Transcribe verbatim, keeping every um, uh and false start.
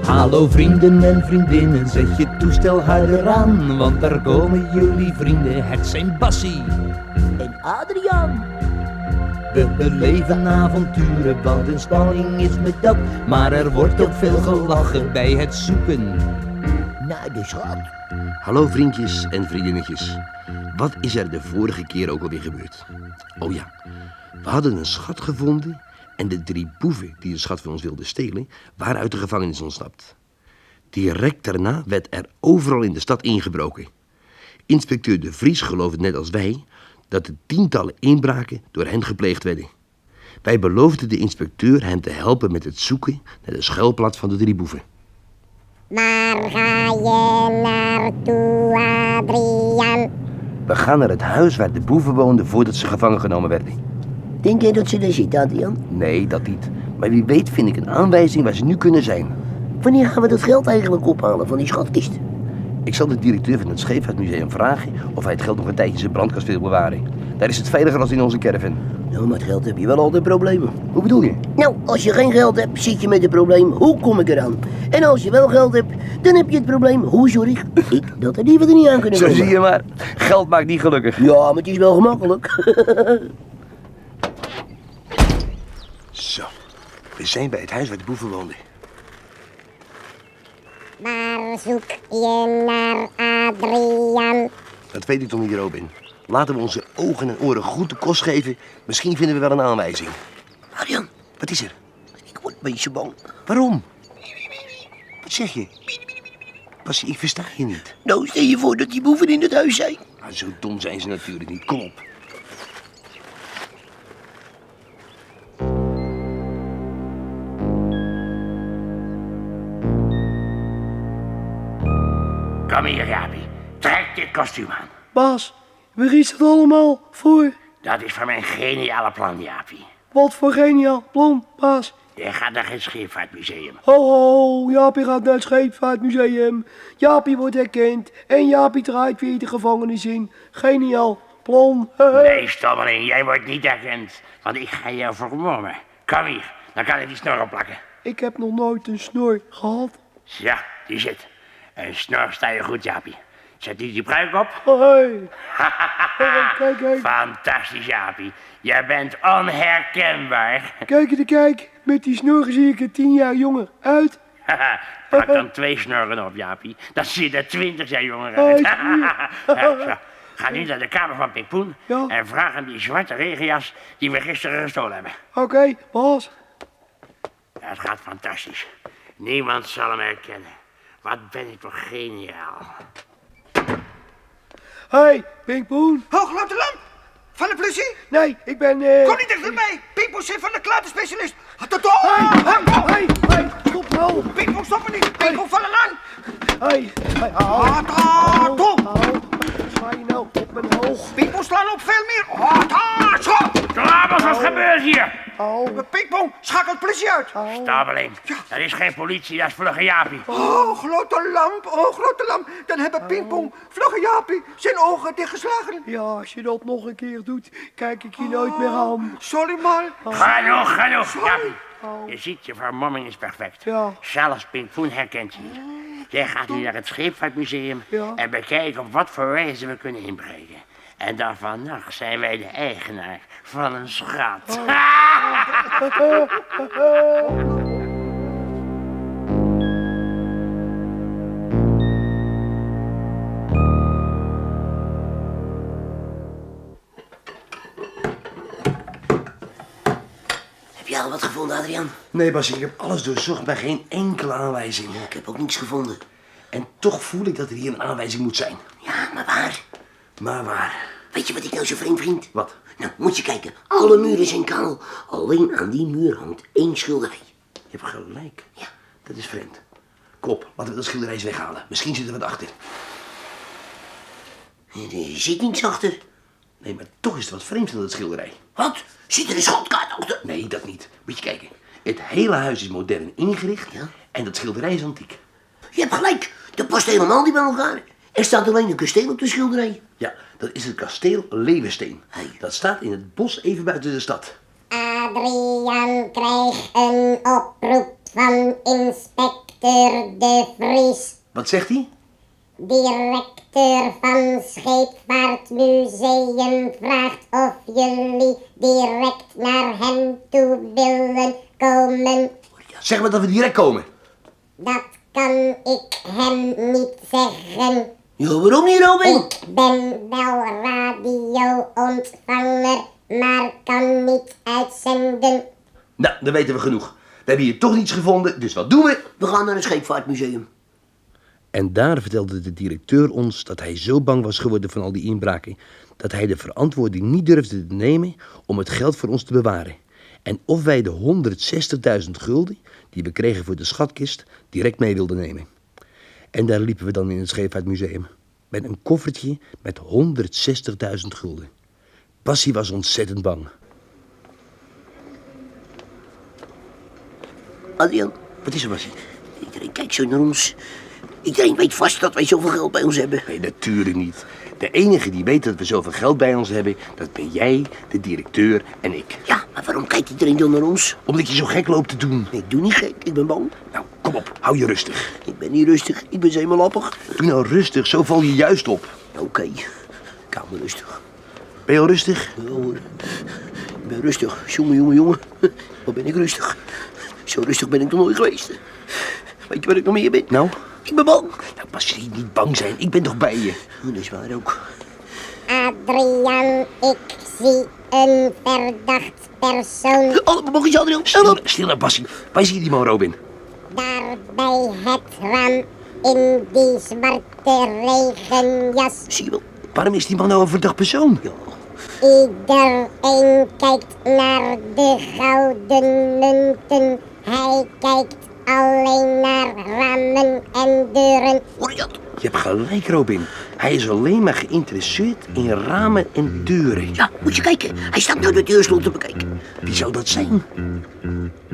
Hallo vrienden en vriendinnen, zet je toestel harder aan, want daar komen jullie vrienden, het zijn Bassie En Adriaan. We beleven avonturen, want een spanning is met dat, maar er wordt ook veel gelachen bij het zoeken naar de schat. Hallo vriendjes en vriendinnetjes. Wat is er de vorige keer ook alweer gebeurd? Oh ja, we hadden een schat gevonden en de drie boeven die de schat van ons wilden stelen, waren uit de gevangenis ontsnapt. Direct daarna werd er overal in de stad ingebroken. Inspecteur De Vries geloofde net als wij dat de tientallen inbraken door hen gepleegd werden. Wij beloofden de inspecteur hem te helpen met het zoeken naar de schuilplaats van de drie boeven. Waar ga je naartoe, Adriaan? We gaan naar het huis waar de boeven woonden voordat ze gevangen genomen werden. Denk jij dat ze daar zit, Adriaan? Nee, dat niet. Maar wie weet vind ik een aanwijzing waar ze nu kunnen zijn. Wanneer gaan we dat geld eigenlijk ophalen van die schatkist? Ik zal de directeur van het Scheepvaartmuseum vragen of hij het geld nog een tijdje in zijn brandkast wil bewaren. Daar is het veiliger als in onze caravan. Nou, met geld heb je wel altijd problemen. Hoe bedoel je? Nou, als je geen geld hebt, zit je met het probleem, hoe kom ik eraan? En als je wel geld hebt, dan heb je het probleem, hoe zorg ik dat er die we er niet aan kunnen Zo komen? zie je maar. Geld maakt niet gelukkig. Ja, maar het is wel gemakkelijk. Zo, we zijn bij het huis waar de boeven woonden. Waar zoek je naar, Adriaan? Dat weet ik toch niet, Robin. Laten we onze ogen en oren goed de kost geven. Misschien vinden we wel een aanwijzing. Adriaan, Wat is er? ik word een beetje bang. Waarom? Wat zeg je? Bassie, ik versta je niet. Nou, stel je voor dat die boeven in het huis zijn. Maar zo dom zijn ze natuurlijk niet. Kom op. Kom hier, Jaapie. Trek dit kostuum aan. Baas, waar is het allemaal voor? Dat is voor mijn geniale plan, Jaapie. Wat voor geniaal plan, baas. Je gaat naar het Scheepvaartmuseum. Ho, ho, Jaapie gaat naar het Scheepvaartmuseum. Jaapie wordt herkend en Jaapie draait weer de gevangenis in. Geniaal plan. Nee, stommeling, jij wordt niet herkend. Want ik ga jou vermommen. Kom hier, dan kan ik die snor opplakken. Ik heb nog nooit een snor gehad. Ja, die zit. Een snor sta je goed, Jaapie. Zet die die pruik op. Hey. Kijk, kijk, Fantastisch, Jaapie. Je bent onherkenbaar. kijk de kijk. Met die snor zie ik er tien jaar jonger uit. Plak dan twee snorren op, Jaapie. Dan zie je er twintig jaar jonger uit. Ja, zo. Ga nu naar de kamer van Pikpoen Ja. en vraag hem die zwarte regenjas die we gisteren gestolen hebben. Oké, okay, baas. Ja, het gaat fantastisch. Niemand zal hem herkennen. Wat ben ik toch geniaal. Hey, Pinkpoen. Hooglote lamp! Van de politie? Nee, ik ben... eh Kom niet dichterbij! Pinkpoen zit van de klaterspecialist! Hatato! Hey, hey, hey, stop nou. Pinkpoen, stop me niet! Pinkpoen, vallen aan! Hey, hey, au. Hatato! Au, ga je nou op mijn hoog? Pinkpoen slaan op veel meer! Hatato! Drabels, wat gebeurt hier? Au, Pinkpoen, schakel de politie uit! Stabbeling, dat is geen politie, dat is vlugge Jaapie. Oh, grote lamp, oh, grote lamp. Dan hebben Pinkpoen, vlugge Jaapie, zijn ogen dichtgeslagen. ja, als je dat nog een keer doet, kijk ik je nooit meer aan. Sorry, man. Genoeg, genoeg, Jaapie. Je ziet, je vermomming is perfect. Ja. Zelfs Pinkpoen herkent je niet. Jij gaat nu naar het Scheepvaartmuseum Ja. en bekijken op wat voor wijze we kunnen inbreken. En dan vannacht zijn wij de eigenaar van een schat. Heb jij al wat gevonden, Adriaan? Nee, Bassie, ik heb alles doorzocht, maar geen enkele aanwijzing. Ik heb ook niets gevonden. En toch voel ik dat er hier een aanwijzing moet zijn. Ja, maar waar? Maar waar? Weet je wat ik nou zo vreemd vind? Wat? Nou, moet je kijken. Alle muren zijn kaal. Alleen aan die muur hangt één schilderij. Je hebt gelijk. Ja. Dat is vreemd. Kop, laten we dat schilderij eens weghalen. Misschien zit er wat achter. Er zit niets achter. Nee, maar toch is er wat vreemds aan dat schilderij. Wat? Zit er een schatkaart achter? Nee, dat niet. Moet je kijken. Het hele huis is modern ingericht Ja. en dat schilderij is antiek. Je hebt gelijk. Dat past helemaal niet bij elkaar. Er staat alleen een kasteel op de schilderij. Ja, dat is het kasteel Leeuwensteen. Hey. Dat staat in het bos even buiten de stad. Adriaan krijgt een oproep van inspecteur Directeur De Vries. Wat zegt hij? Directeur van Scheepvaartmuseum vraagt of jullie direct naar hem toe willen komen. Zeg maar dat we direct komen. Dat kan ik hem niet zeggen. Ja, waarom niet, Robin? Ik ben wel radio-ontvanger, maar kan niet uitzenden. Nou, dan weten we genoeg. We hebben hier toch niets gevonden, dus wat doen we? We gaan naar een scheepvaartmuseum. En daar vertelde de directeur ons dat hij zo bang was geworden van al die inbraken, dat hij de verantwoording niet durfde te nemen om het geld voor ons te bewaren. En of wij de honderdzestigduizend gulden, die we kregen voor de schatkist, direct mee wilden nemen. En daar liepen we dan in het Scheepvaartmuseum, met een koffertje met honderdzestigduizend gulden. Bassie was ontzettend bang. Adriaan, Wat is er, Bassie? iedereen kijkt zo naar ons. Iedereen weet vast dat wij zoveel geld bij ons hebben. Nee, natuurlijk niet. De enige die weet dat we zoveel geld bij ons hebben, dat ben jij, de directeur en ik. Ja, maar waarom kijkt iedereen dan naar ons? Omdat je zo gek loopt te doen. Ik doe niet gek, ik ben bang. Nou, kom op, hou je rustig. Ik ben niet rustig, ik ben zeemelappig. Doe nou rustig, zo val je juist op. Oké, ik hou me rustig. Ben je al rustig? Ja hoor, ik ben rustig. Jongen, jongen, jongen. Wat ben ik rustig. Zo rustig ben ik nog nooit geweest. Weet je wat ik nog meer ben? Nou? Ik ben bang. Nou, Bassie, niet bang zijn. Ik ben toch bij je. Oh, dat is waar ook. Adriaan, ik zie een verdacht persoon. Allemaal mag je Adriaan. Stil, stil nou, Bassie. Waar zie je die man, Robin? Daar bij het raam in die zwarte regenjas. Zie je wel? Waarom is die man nou een verdacht persoon? Ja. Iedereen kijkt naar de gouden munten. Hij kijkt alleen naar ramen en deuren. Hoor je dat? Je hebt gelijk, Robin. Hij is alleen maar geïnteresseerd in ramen en deuren. Ja, moet je kijken. Hij staat nou de deurslot te bekijken. Wie zou dat zijn?